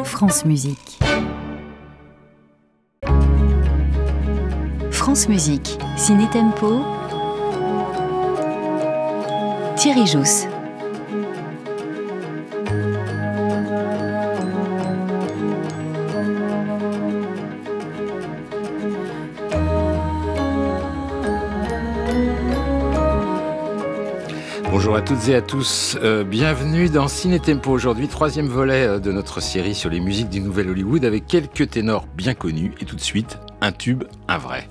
France Musique. France Musique, Ciné Tempo, Thierry Jousse. Bonjour à toutes et à tous, bienvenue dans Ciné Tempo. Aujourd'hui, troisième volet de notre série sur les musiques du Nouvel Hollywood avec quelques ténors bien connus et tout de suite, un tube, un vrai.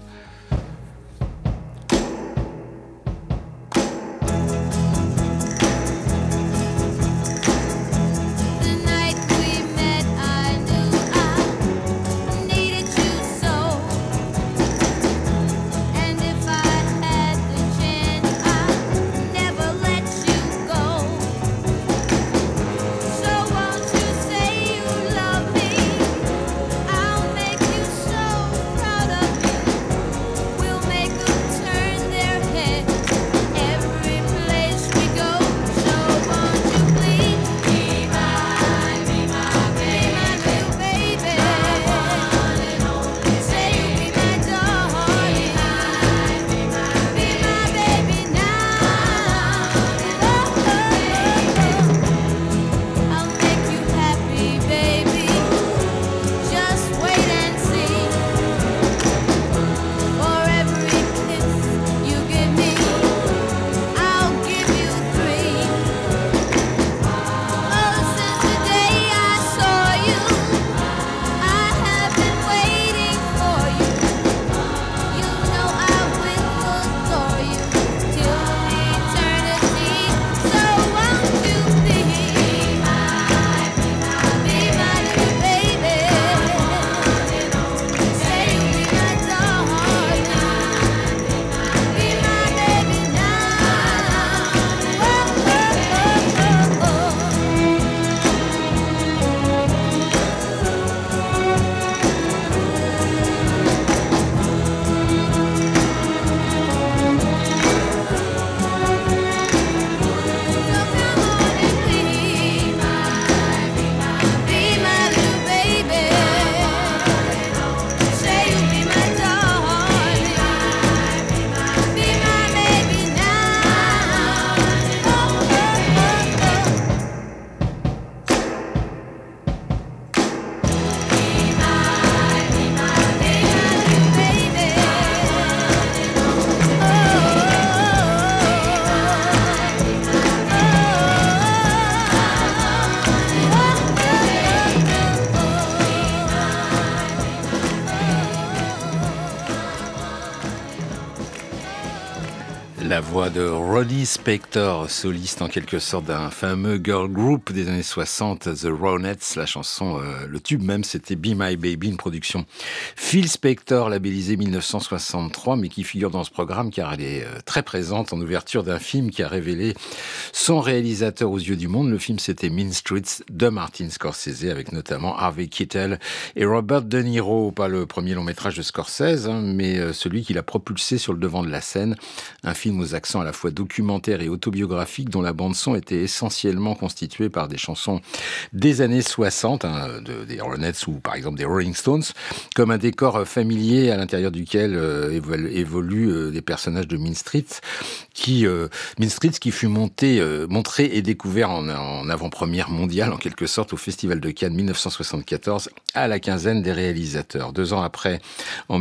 La voix de Ronnie Spector, soliste en quelque sorte d'un fameux girl group des années 60, The Ronettes. La chanson, le tube même, c'était Be My Baby, une production Phil Spector, labellisée 1963, mais qui figure dans ce programme car elle est très présente en ouverture d'un film qui a révélé son réalisateur aux yeux du monde. Le film, c'était Mean Streets de Martin Scorsese, avec notamment Harvey Keitel et Robert De Niro. Pas le premier long métrage de Scorsese, mais celui qui l'a propulsé sur le devant de la scène. Un film aux accents à la fois documentaires et autobiographiques, dont la bande-son était essentiellement constituée par des chansons des années 60, des Ronettes ou par exemple des Rolling Stones, comme un décor familier à l'intérieur duquel évoluent des personnages de Mean Streets, qui fut montré et découvert en avant-première mondiale, en quelque sorte, au Festival de Cannes 1974, à la quinzaine des réalisateurs. 2 ans après, en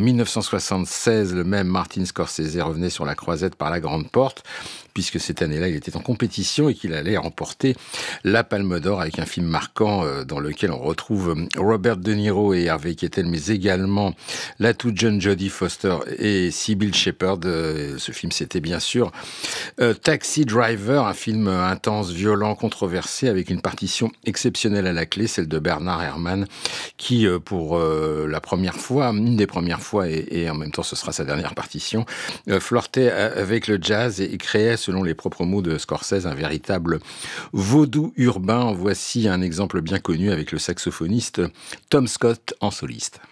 1976, le même Martin Scorsese revenait sur la croisette par la grande porte, puisque cette année-là, il était en compétition et qu'il allait remporter la Palme d'Or avec un film marquant dans lequel on retrouve Robert De Niro et Harvey Keitel, mais également la toute jeune Jodie Foster et Sybil Shepherd. Ce film, c'était bien sûr Taxi Driver, un film intense, violent, controversé, avec une partition exceptionnelle à la clé, celle de Bernard Herrmann, qui, pour la première fois, une des premières fois, et en même temps ce sera sa dernière partition, flirtait avec le jazz et créait, selon les propres mots de Scorsese, un véritable vaudou urbain. Voici un exemple bien connu avec le saxophoniste Tom Scott en soliste.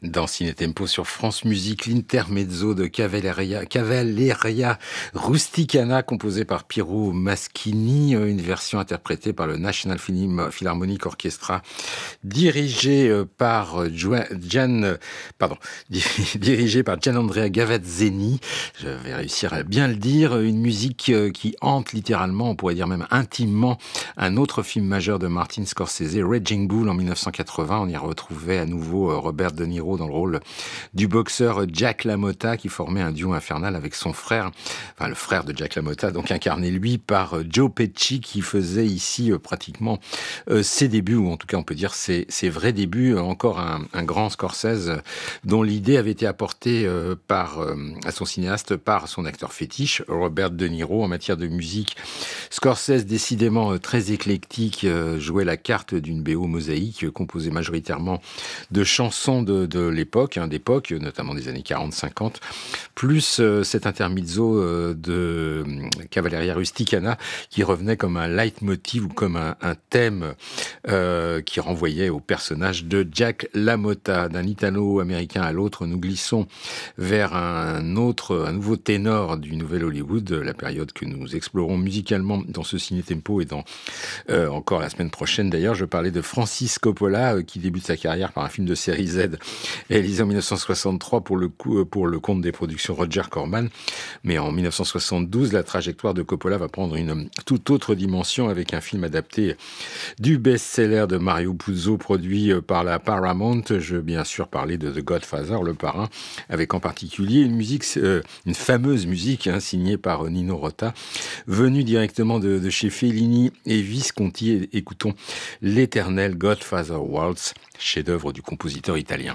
Dans Ciné Tempo sur France Musique, l'intermezzo de Cavalleria Rusticana, composé par Piero Maschini, une version interprétée par le National Philharmonic Orchestra, dirigé par dirigé par Gianandrea Gavazzeni. Je vais réussir à bien le dire. Une musique qui hante littéralement, on pourrait dire même intimement, un autre film majeur de Martin Scorsese, Raging Bull en 1980. On y retrouvait à nouveau Robert De Niro dans le rôle du boxeur Jack LaMotta, qui formait un duo infernal avec son frère, enfin le frère de Jack LaMotta, donc incarné lui par Joe Pesci, qui faisait ici pratiquement ses débuts, ou en tout cas on peut dire ses vrais débuts. Encore un grand Scorsese dont l'idée avait été apportée à son cinéaste par son acteur fétiche, Robert De Niro. En matière de musique, Scorsese, décidément très éclectique, jouait la carte d'une BO mosaïque composée majoritairement de chansons de l'époque, d'époque, notamment des années 40-50, plus cet intermezzo de Cavalleria Rusticana qui revenait comme un leitmotiv ou comme un thème qui renvoyait au personnage de Jack LaMotta. D'un Italo-américain à l'autre, nous glissons vers un nouveau ténor du Nouvel Hollywood, la période que nous explorons musicalement dans ce Ciné Tempo et dans encore la semaine prochaine. D'ailleurs, je parlais de Francis Coppola qui débute sa carrière par un film de série Z réalisé en 1963 pour le compte des productions Roger Corman. Mais en 1972, la trajectoire de Coppola va prendre une toute autre dimension avec un film adapté du best-seller de Mario Puzo produit par la Paramount. Je veux bien sûr parler de The Godfather, le parrain, avec en particulier une fameuse musique signée par Nino Rota, venue directement de chez Fellini et Visconti. Écoutons l'éternel Godfather Waltz, chef-d'œuvre du compositeur italien.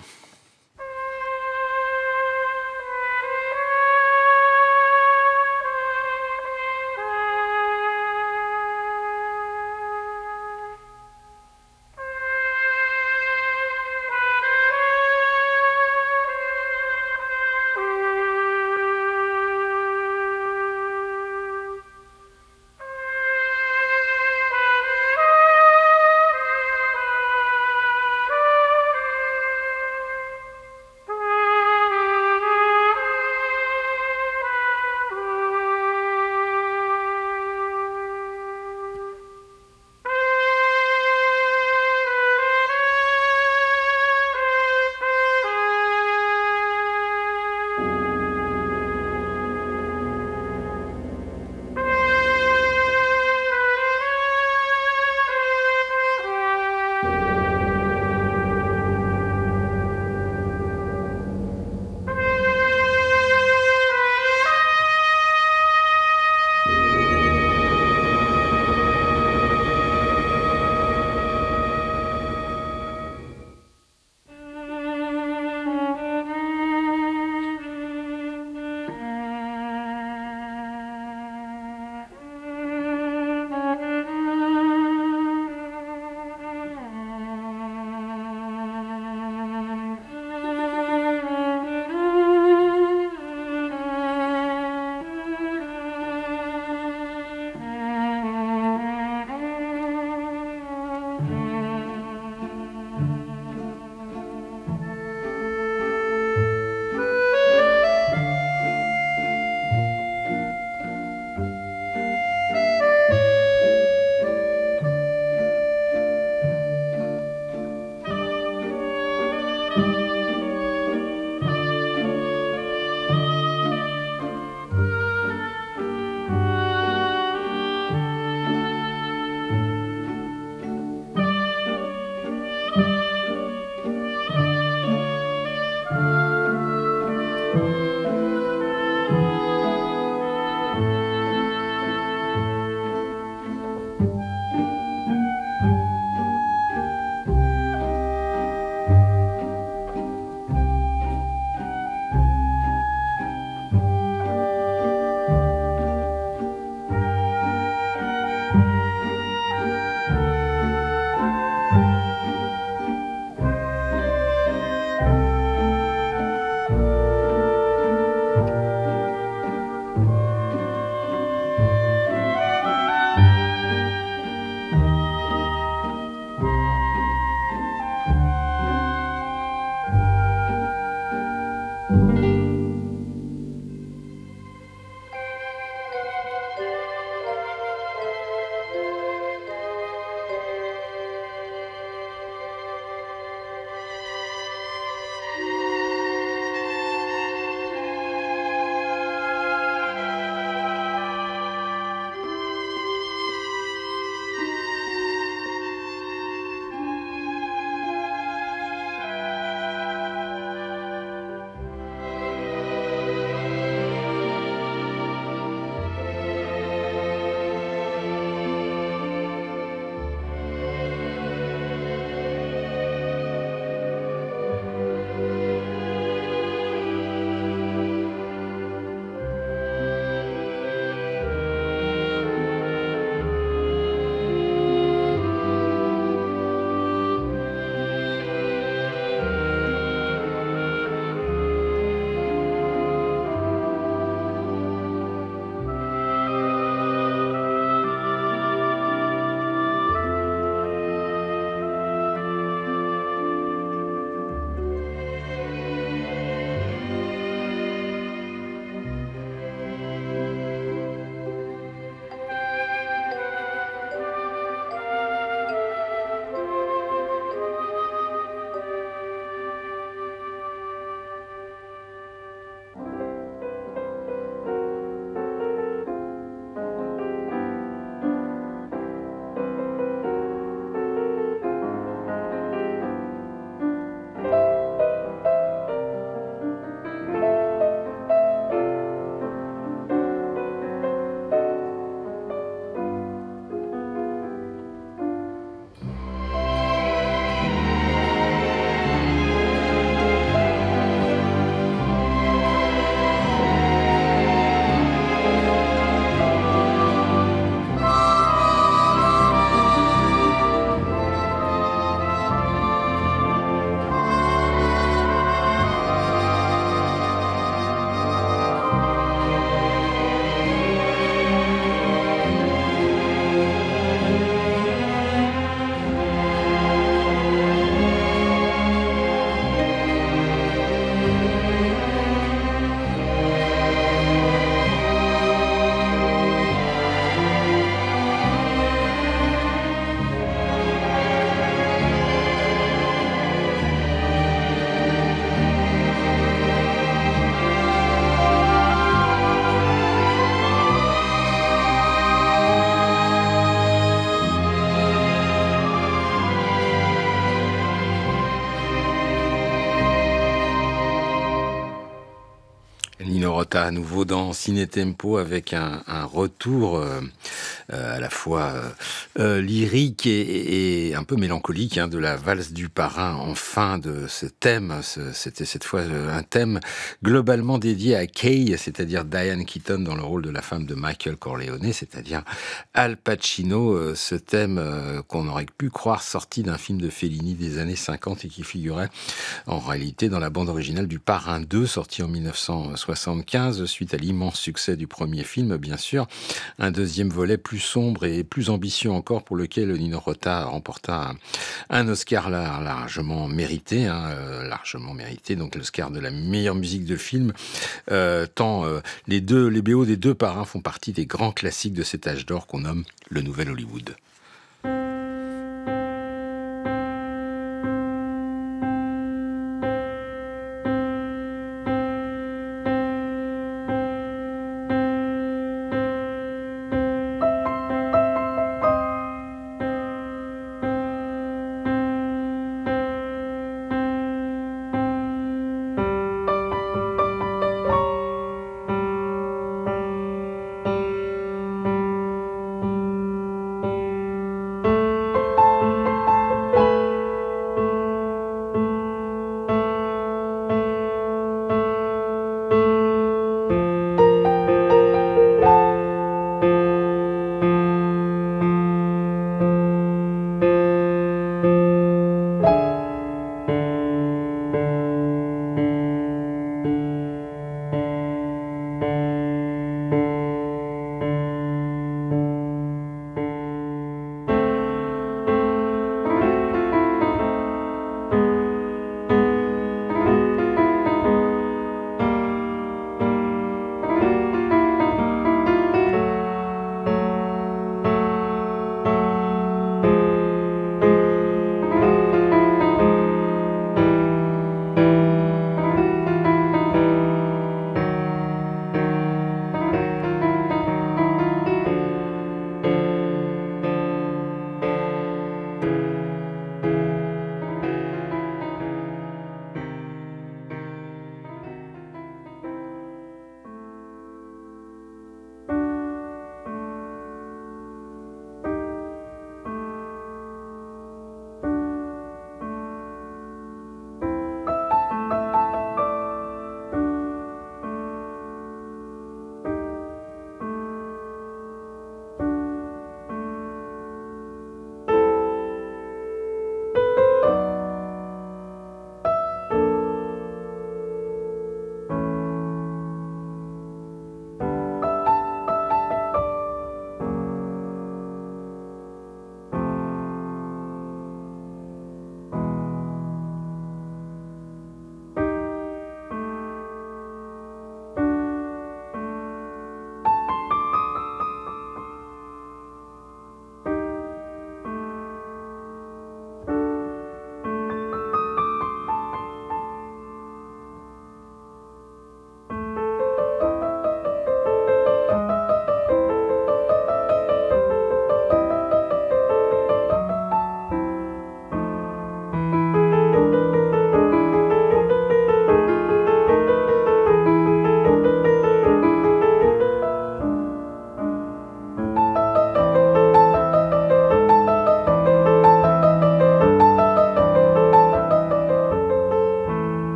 Nino Rota à nouveau dans Ciné Tempo avec un retour à la fois lyrique et un peu mélancolique de la valse du parrain en fin de ce thème. C'était cette fois un thème globalement dédié à Kay, c'est-à-dire Diane Keaton dans le rôle de la femme de Michael Corleone, c'est-à-dire Al Pacino, ce thème qu'on aurait pu croire sorti d'un film de Fellini des années 50 et qui figurait en réalité dans la bande originale du Parrain 2, sorti en 1975, suite à l'immense succès du premier film, bien sûr. Un deuxième volet plus sombre et plus ambitieux encore, pour lequel Nino Rota remporta un Oscar largement mérité, largement mérité, donc l'Oscar de la meilleure musique de film, tant les BO des deux parrains font partie des grands classiques de cet âge d'or qu'on nomme le Nouvel Hollywood.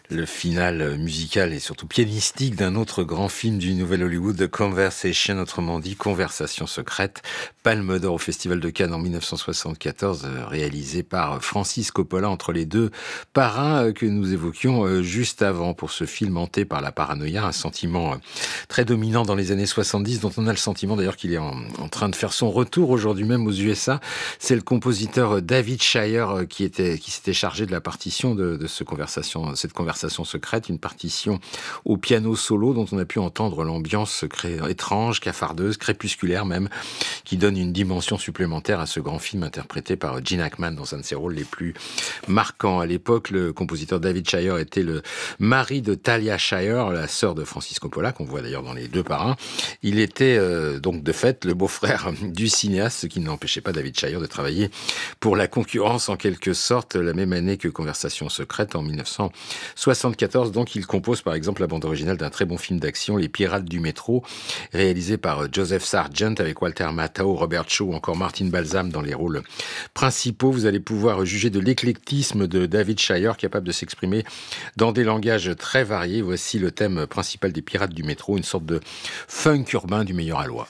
Le final musical et surtout pianistique d'un autre grand film du Nouvel Hollywood, The Conversation, autrement dit Conversation secrète, Palme d'Or au Festival de Cannes en 1974, réalisé par Francis Coppola, entre les deux parrains que nous évoquions juste avant. Pour ce film hanté par la paranoïa, un sentiment très dominant dans les années 70, dont on a le sentiment d'ailleurs qu'il est en train de faire son retour aujourd'hui même aux USA. C'est le compositeur David Shire qui s'était chargé de la partition de cette conversation secrète, une partition au piano solo dont on a pu entendre l'ambiance étrange, cafardeuse, crépusculaire même, qui donne une dimension supplémentaire à ce grand film interprété par Gene Hackman dans un de ses rôles les plus marquants. À l'époque, le compositeur David Shire était le mari de Talia Shire, la sœur de Francis Coppola, qu'on voit d'ailleurs dans Les Deux Parrains. Il était donc de fait le beau-frère du cinéaste, ce qui n'empêchait pas David Shire de travailler pour la concurrence en quelque sorte, la même année que Conversation secrète, en 1974. Donc il compose par exemple la bande originale d'un très bon film d'action, Les Pirates du métro, réalisé par Joseph Sargent avec Walter Matthau, Robert Shaw ou encore Martin Balsam dans les rôles principaux. Vous allez pouvoir juger de l'éclectisme de David Shire, capable de s'exprimer dans des langages très variés. Voici le thème principal des Pirates du métro, une sorte de funk urbain du meilleur aloi.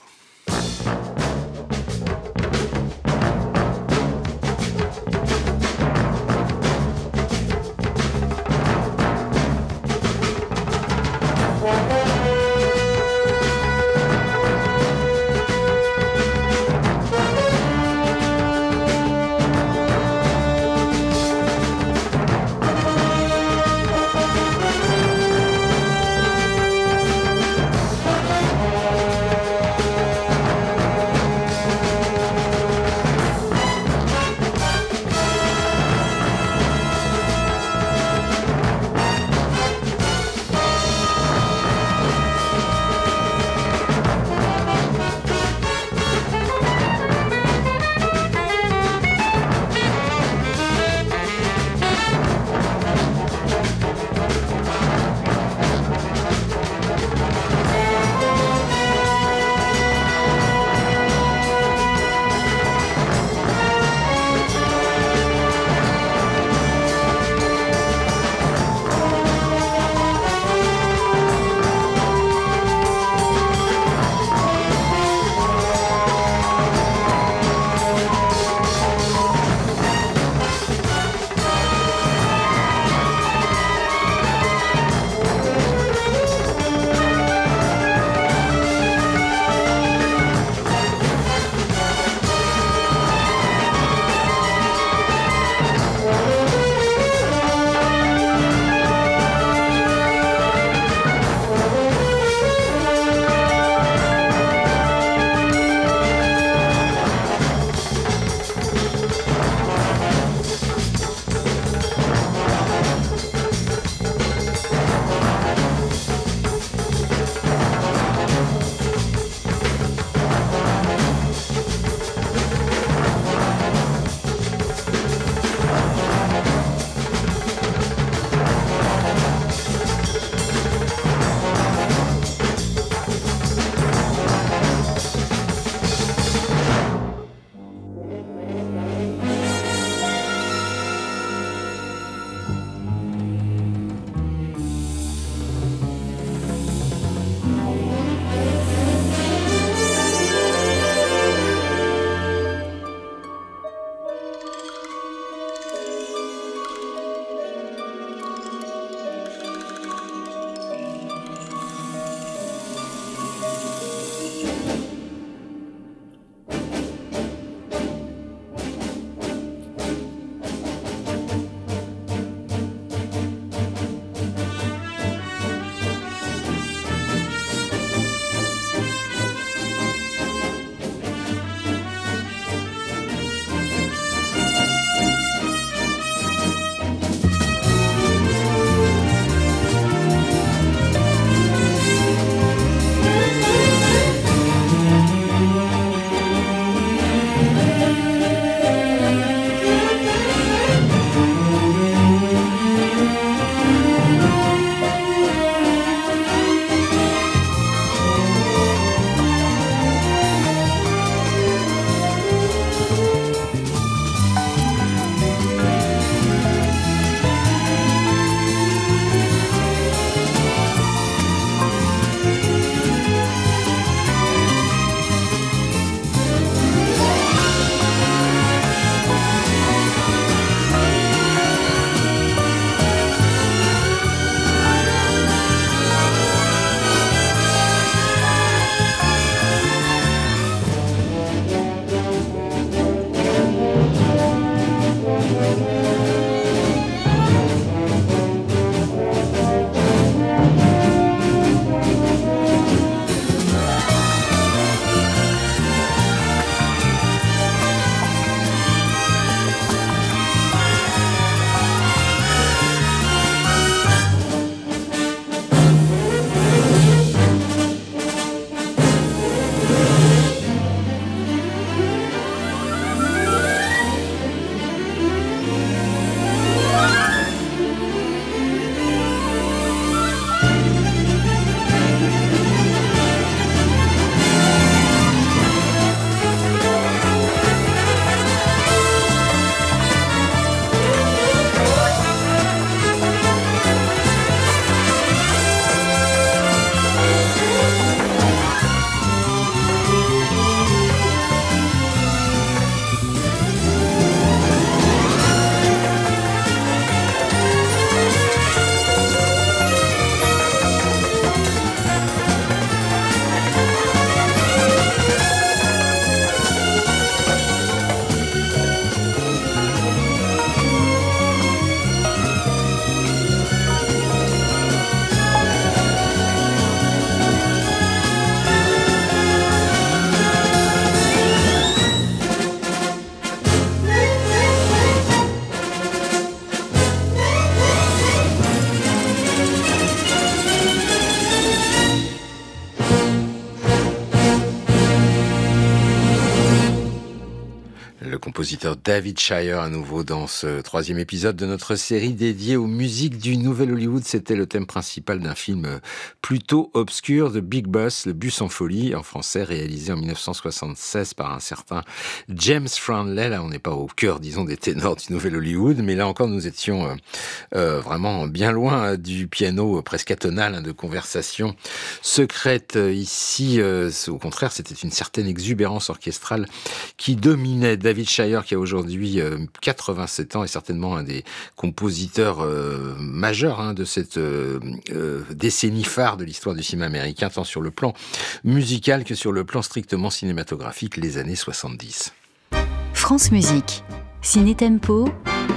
compositeur David Shire à nouveau dans ce troisième épisode de notre série dédiée aux musiques du Nouvel Hollywood. C'était le thème principal d'un film plutôt obscur de Big Bus, Le Bus en folie, en français, réalisé en 1976 par un certain James Franley. Là, on n'est pas au cœur, disons, des ténors du Nouvel Hollywood, mais là encore, nous étions vraiment bien loin du piano presque atonal de conversation secrète. Ici, au contraire, c'était une certaine exubérance orchestrale qui dominait. David Shire, qui a aujourd'hui 87 ans, est certainement un des compositeurs majeurs de cette décennie phare de l'histoire du cinéma américain, tant sur le plan musical que sur le plan strictement cinématographique, les années 70. France Musique, Ciné Tempo,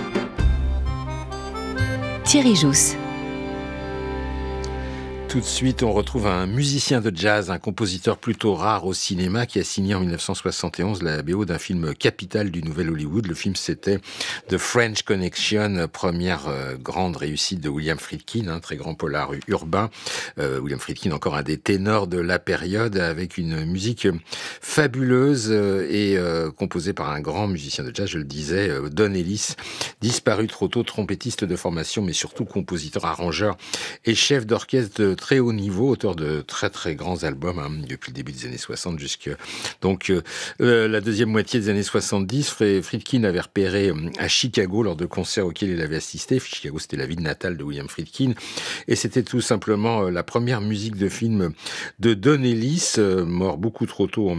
Thierry Jousse. Tout de suite, on retrouve un musicien de jazz, un compositeur plutôt rare au cinéma qui a signé en 1971 la BO d'un film capital du Nouvel Hollywood. Le film, c'était The French Connection, première grande réussite de William Friedkin, un très grand polar urbain. William Friedkin, encore un des ténors de la période, avec une musique fabuleuse et composée par un grand musicien de jazz, je le disais, Don Ellis, disparu trop tôt, trompettiste de formation, mais surtout compositeur, arrangeur et chef d'orchestre de très haut niveau, auteur de très très grands albums depuis le début des années 60 jusqu'à la deuxième moitié des années 70. Friedkin avait repéré à Chicago lors de concerts auxquels il avait assisté. Chicago, c'était la ville natale de William Friedkin, et c'était tout simplement la première musique de film de Don Ellis, mort beaucoup trop tôt en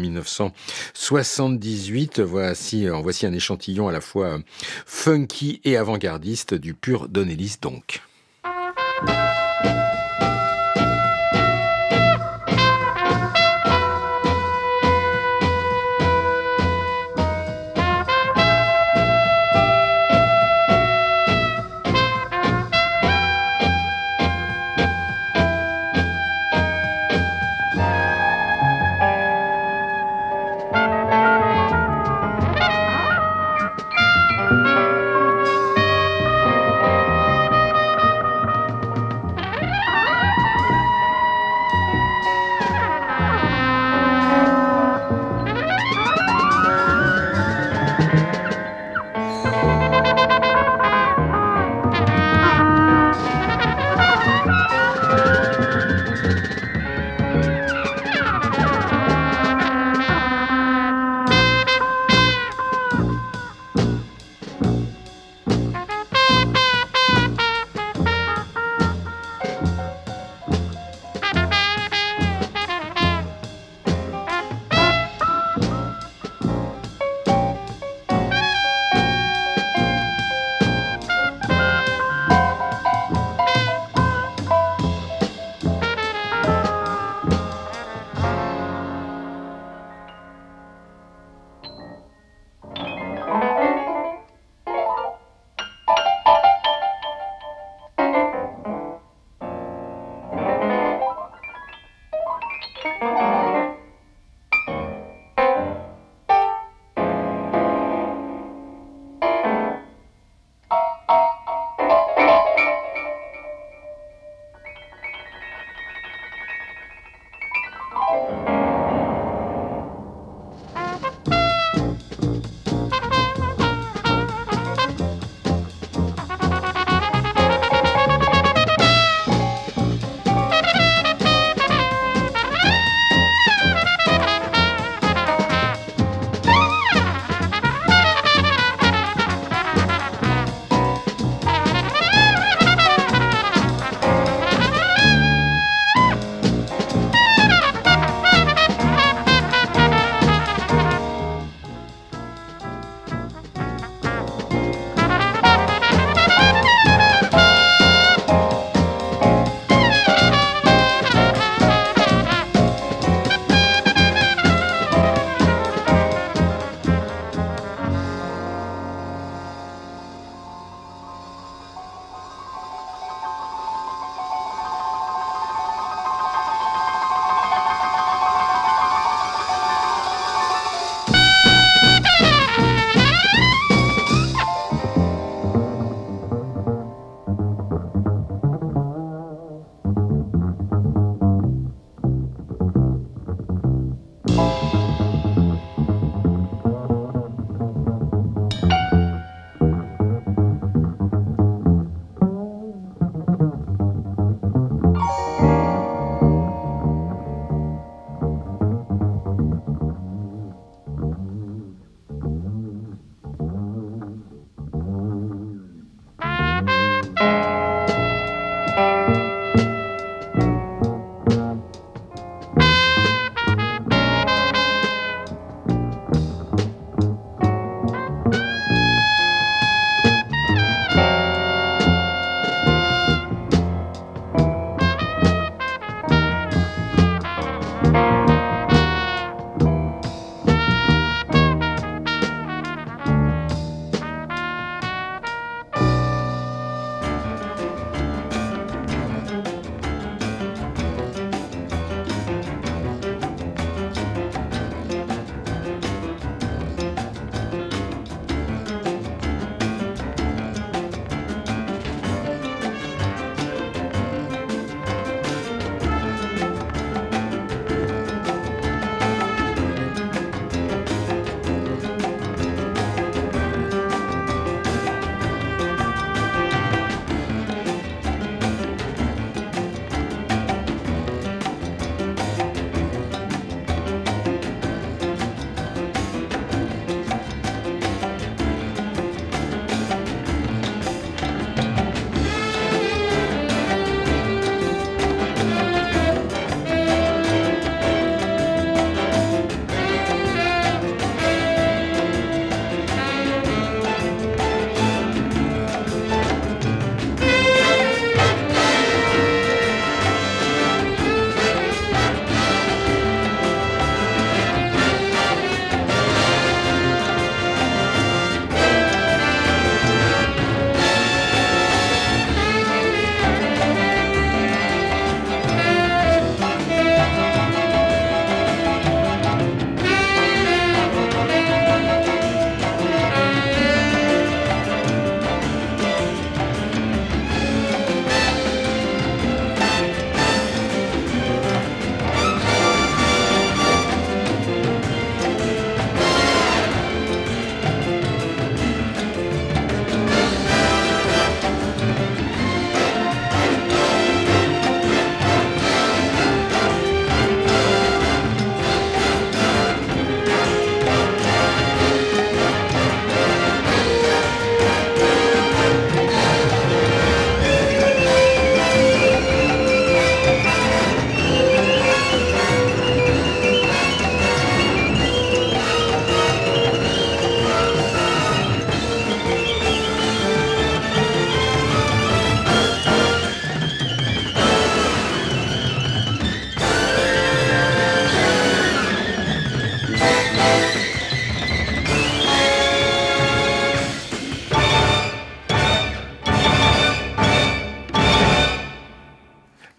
1978. Voici un échantillon à la fois funky et avant-gardiste du pur Don Ellis donc.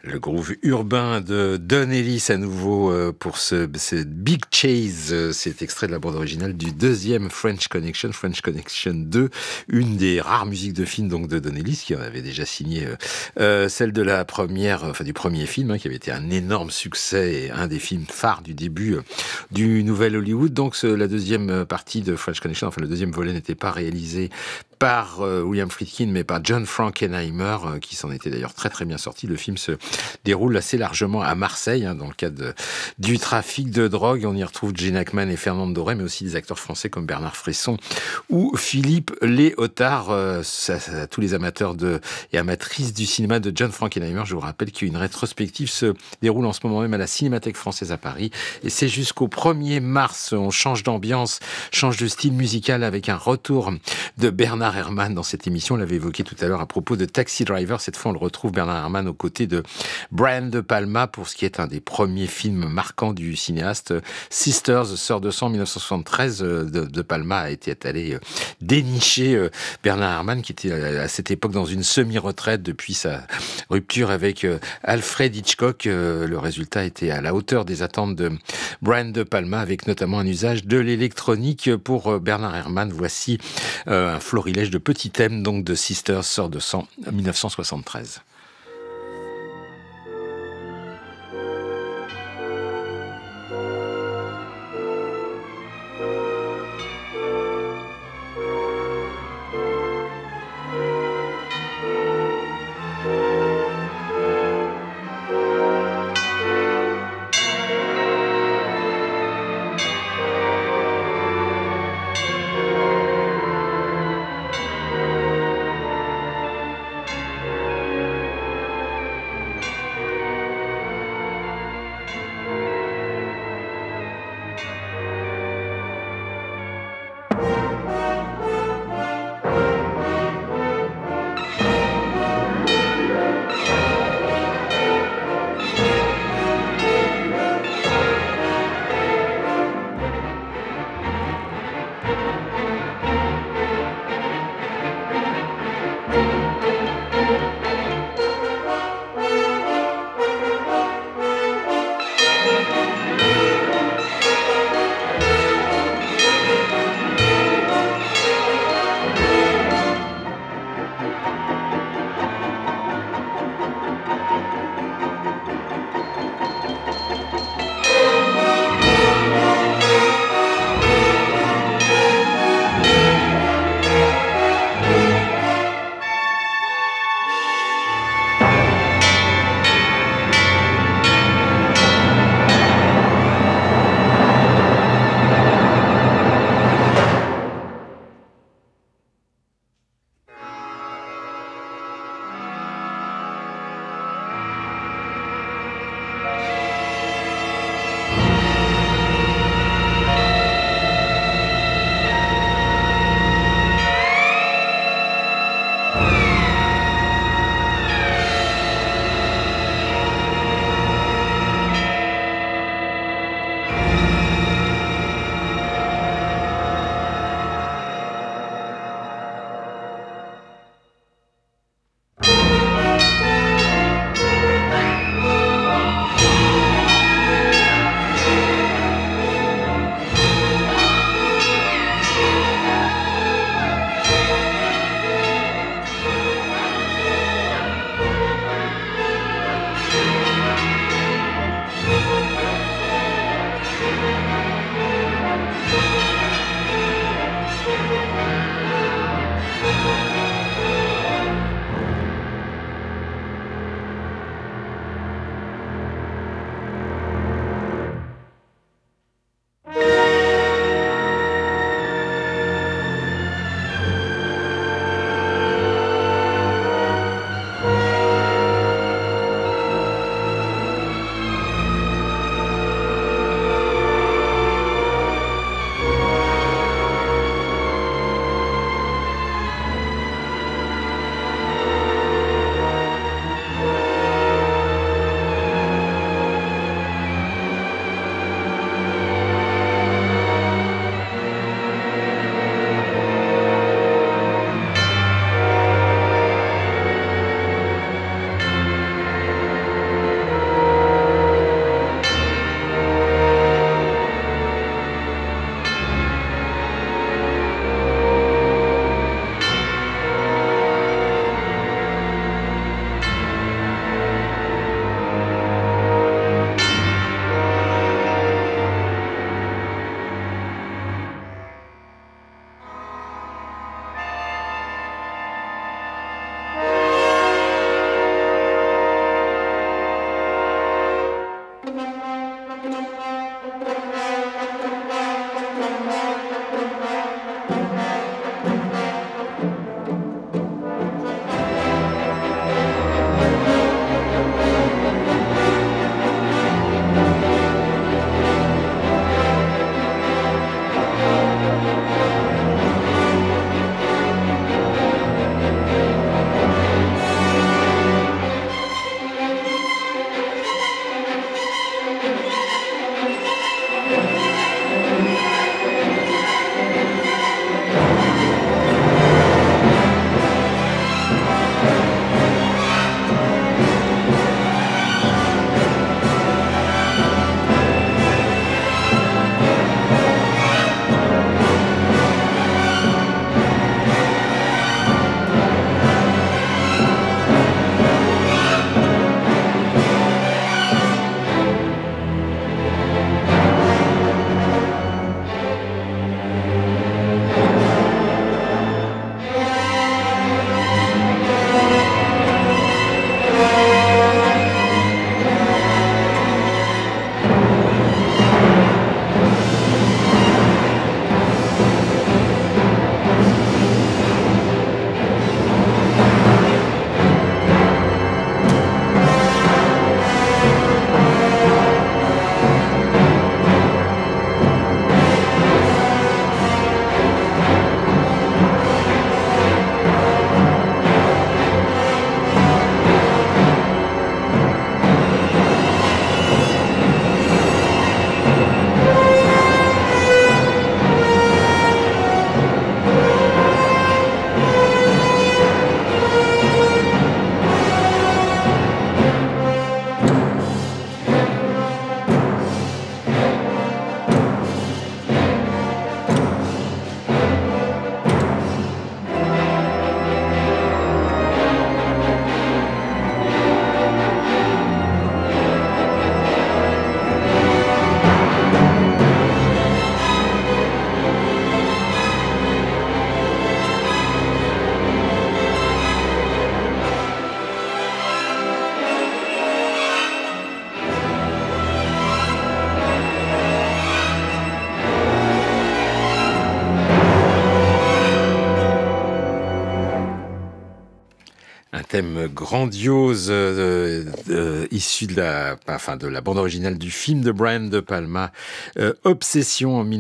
Le groove urbain de Don Ellis à nouveau pour ce Big Chase. C'est extrait de la bande originale du deuxième French Connection 2, une des rares musiques de film donc de Don Ellis qui en avait déjà signé celle de la première, enfin du premier film qui avait été un énorme succès et un des films phares du début du nouvel Hollywood. Donc la deuxième partie de French Connection, enfin le deuxième volet n'était pas réalisé par William Friedkin, mais par John Frankenheimer, qui s'en était d'ailleurs très très bien sorti. Le film se déroule assez largement à Marseille, dans le cadre du trafic de drogue. On y retrouve Gene Hackman et Fernande Doré, mais aussi des acteurs français comme Bernard Fresson ou Philippe Léotard. À tous les amateurs et amatrices du cinéma de John Frankenheimer, je vous rappelle qu'une rétrospective se déroule en ce moment même à la Cinémathèque française à Paris. Et c'est jusqu'au 1er mars. On change d'ambiance, change de style musical avec un retour de Bernard Herrmann dans cette émission. On l'avait évoqué tout à l'heure à propos de Taxi Driver. Cette fois, on le retrouve Bernard Herrmann aux côtés de Brian De Palma pour ce qui est un des premiers films marquants du cinéaste. Sisters, Sœurs de sang, 1973. De Palma a été allé dénicher Bernard Herrmann, qui était à cette époque dans une semi-retraite depuis sa rupture avec Alfred Hitchcock. Le résultat était à la hauteur des attentes de Brian De Palma, avec notamment un usage de l'électronique pour Bernard Herrmann. Voici un florilège de petits thèmes donc de Sisters, Sœurs de sang, 1973. thème grandiose issu de la bande originale du film de Brian De Palma, Obsession en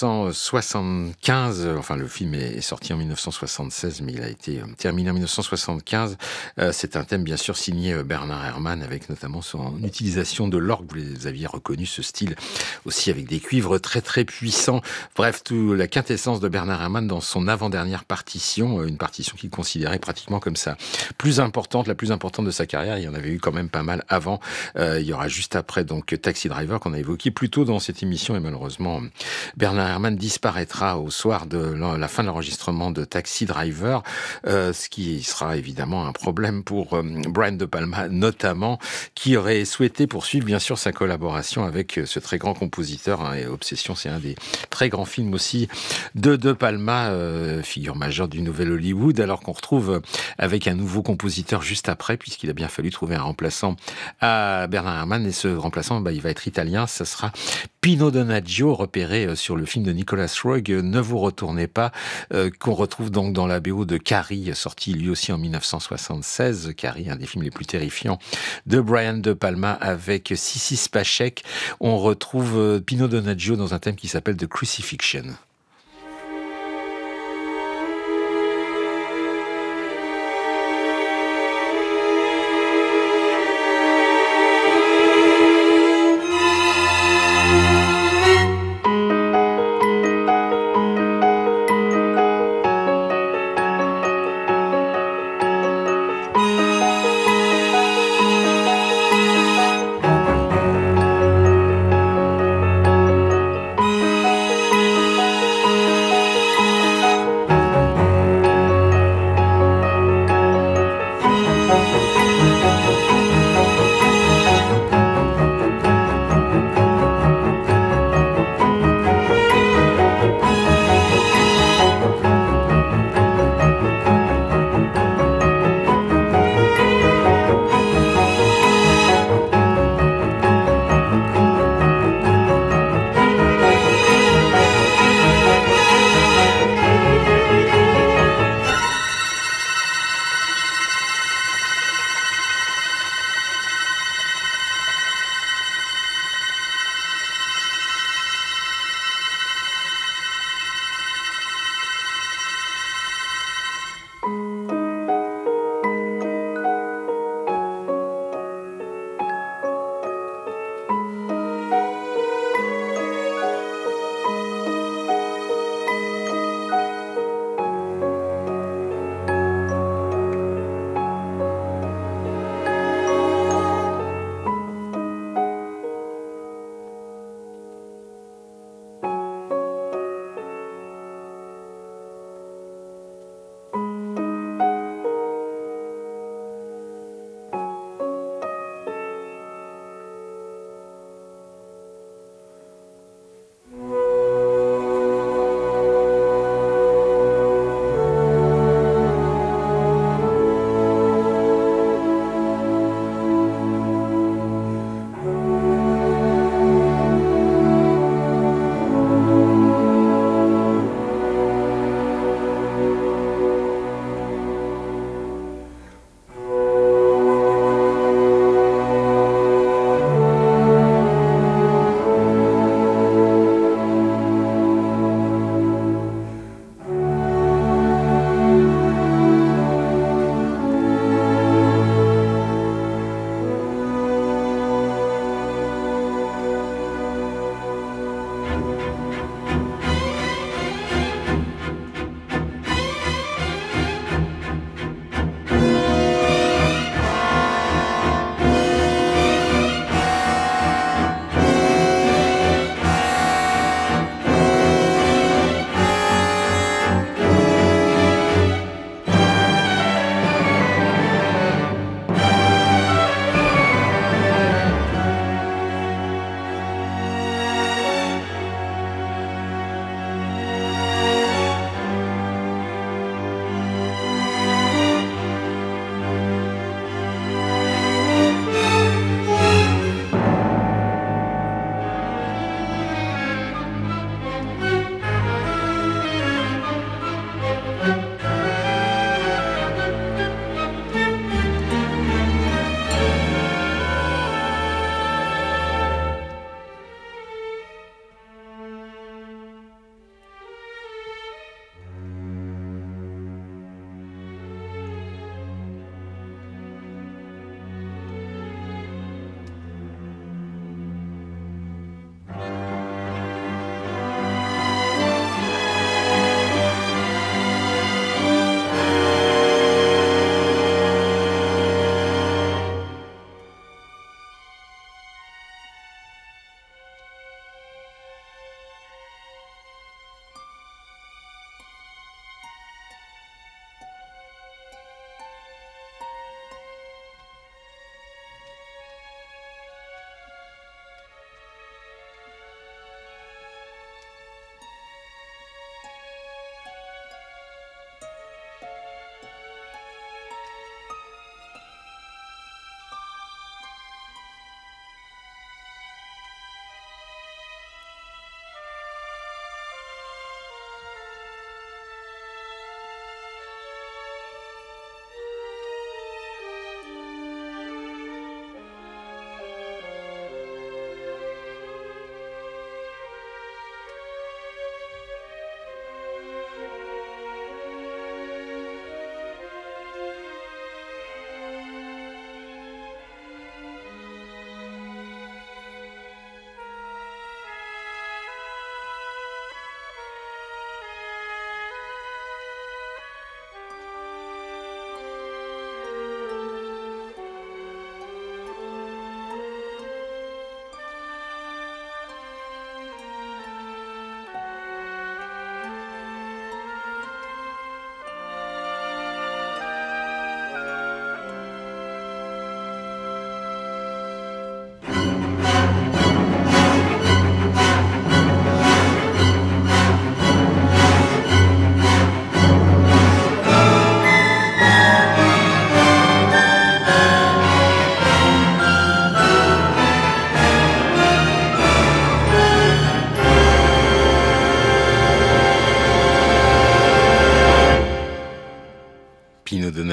1975. Enfin, le film est sorti en 1976, mais il a été terminé en 1975. C'est un thème bien sûr signé Bernard Herrmann, avec notamment son utilisation de l'orgue. Vous aviez reconnu ce style aussi avec des cuivres très très puissants. Bref, toute la quintessence de Bernard Herrmann dans son avant-dernière partition, une partition qu'il considérait pratiquement comme ça la plus importante de sa carrière. Il y en avait eu quand même pas mal avant. Il y aura juste après donc Taxi Driver qu'on a évoqué plus tôt dans cette émission, et malheureusement Bernard Herrmann disparaîtra au soir de la fin de l'enregistrement de Taxi Driver, ce qui sera évidemment un problème pour Brian De Palma notamment, qui aurait souhaité poursuivre bien sûr sa collaboration avec ce très grand compositeur, et Obsession, c'est un des très grands films aussi de De Palma, figure majeure du nouvel Hollywood, alors qu'on retrouve avec un nouveau compositeur juste après, puisqu'il a bien fallu trouver un remplaçant à Bernard Herrmann, et ce remplaçant, il va être italien, ça sera Pino Donaggio, repéré sur le film de Nicolas Roeg, Ne vous retournez pas, qu'on retrouve donc dans la BO de Carrie, sorti lui aussi en 1976. Carrie, un des films les plus terrifiants de Brian De Palma, avec Sissi Spacek. On retrouve Pino Donaggio dans un thème qui s'appelle The Crucifixion.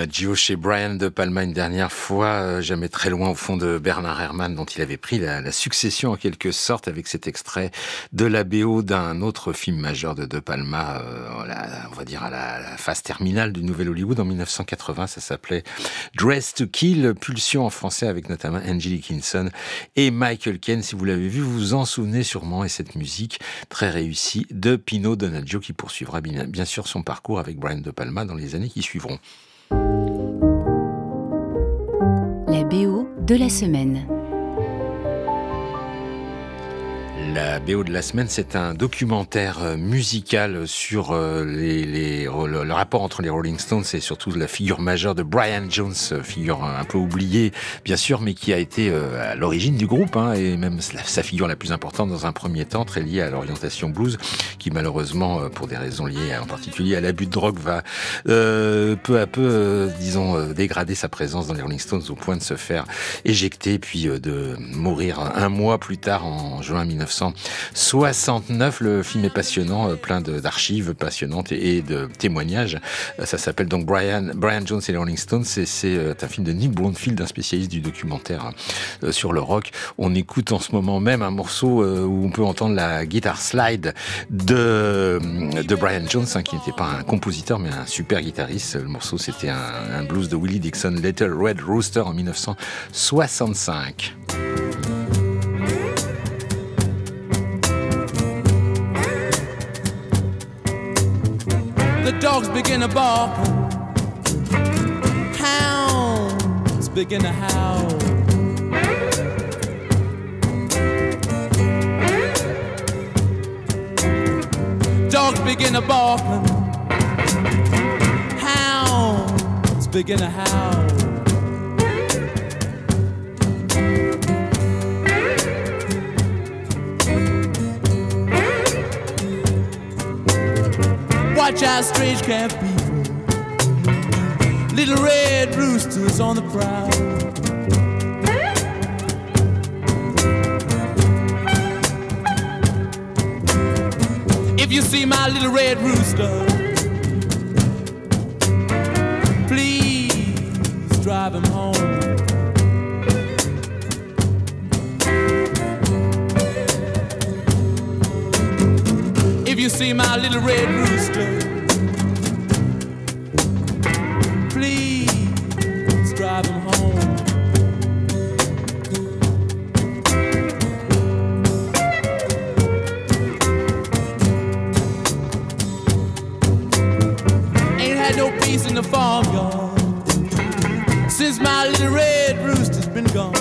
Donaggio chez Brian De Palma une dernière fois, jamais très loin au fond de Bernard Herrmann, dont il avait pris la succession en quelque sorte avec cet extrait de la BO d'un autre film majeur de Palma, on va dire à la phase terminale du Nouvel Hollywood en 1980. Ça s'appelait Dressed to Kill, Pulsion en français, avec notamment Angelique Kidson et Michael Caine. Si vous l'avez vu, vous vous en souvenez sûrement, et cette musique très réussie de Pino Donaggio qui poursuivra bien sûr son parcours avec Brian De Palma dans les années qui suivront. La BO de la semaine. La BO de la semaine, c'est un documentaire musical sur le rapport entre les Rolling Stones et surtout la figure majeure de Brian Jones, figure un peu oubliée bien sûr, mais qui a été à l'origine du groupe, et même sa figure la plus importante dans un premier temps, très liée à l'orientation blues, qui malheureusement, pour des raisons liées en particulier à l'abus de drogue, va peu à peu, dégrader sa présence dans les Rolling Stones au point de se faire éjecter, puis de mourir un mois plus tard, en juin 1969. Le film est passionnant, plein d'archives passionnantes et de témoignages. Ça s'appelle donc Brian Jones et les Rolling Stones. C'est un film de Nick Broomfield, un spécialiste du documentaire sur le rock. On écoute en ce moment même un morceau où on peut entendre la guitare slide de Brian Jones, qui n'était pas un compositeur mais un super guitariste. Le morceau, c'était un blues de Willie Dixon, Little Red Rooster, en 1965. The dogs begin to bark, hounds begin to howl. Dogs begin to bark, hounds begin to howl. Watch out, strange camp people, little red roosters on the prowl. If you see my little red rooster, please drive him home. If you see my little red rooster, please drive him home. Ain't had no peace in the farmyard since my little red rooster's been gone.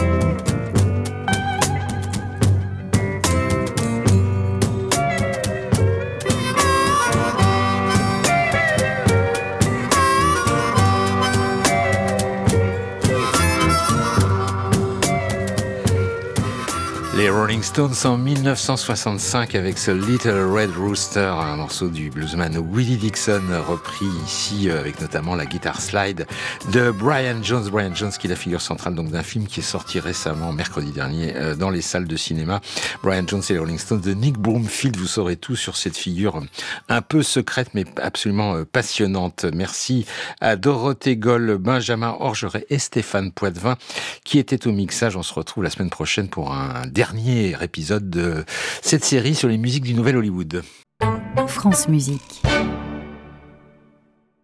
Les Rolling Stones en 1965 avec ce Little Red Rooster, un morceau du bluesman Willie Dixon, repris ici avec notamment la guitare slide de Brian Jones. Brian Jones qui est la figure centrale donc d'un film qui est sorti récemment, mercredi dernier, dans les salles de cinéma. Brian Jones et les Rolling Stones de Nick Broomfield. Vous saurez tout sur cette figure un peu secrète mais absolument passionnante. Merci à Dorothée Goll, Benjamin Orgeret et Stéphane Poitvin qui étaient au mixage. On se retrouve la semaine prochaine pour un dernier épisode de cette série sur les musiques du Nouvel Hollywood. France Musique.